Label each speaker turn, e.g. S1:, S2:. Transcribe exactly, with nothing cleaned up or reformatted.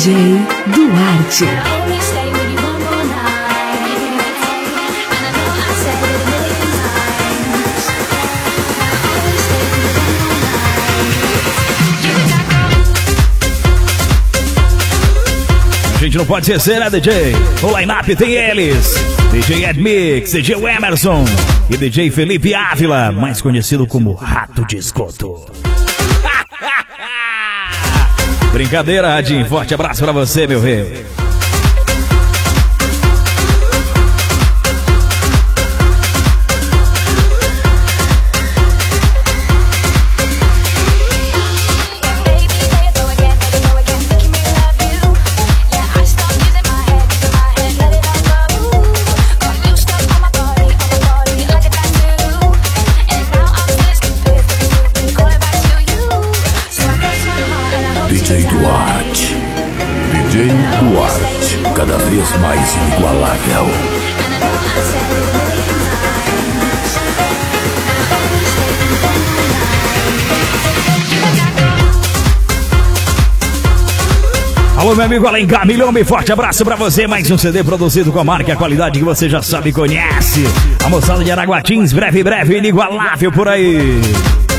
S1: J Duarte.
S2: A gente não pode esquecer, né, D J? O line-up tem eles: D J Ed Mix, D J Emerson e D J Felipe Ávila, mais conhecido como Rato de Esgoto. Brincadeira, Radinho. Forte abraço pra você, meu rei.
S3: D J Duarte, D J Duarte, cada vez mais inigualável.
S2: Alô, meu amigo Alencar Milhomem, forte abraço pra você. Mais um C D produzido com a marca e a qualidade que você já sabe e conhece. A moçada de Araguatins, breve, breve, inigualável por aí.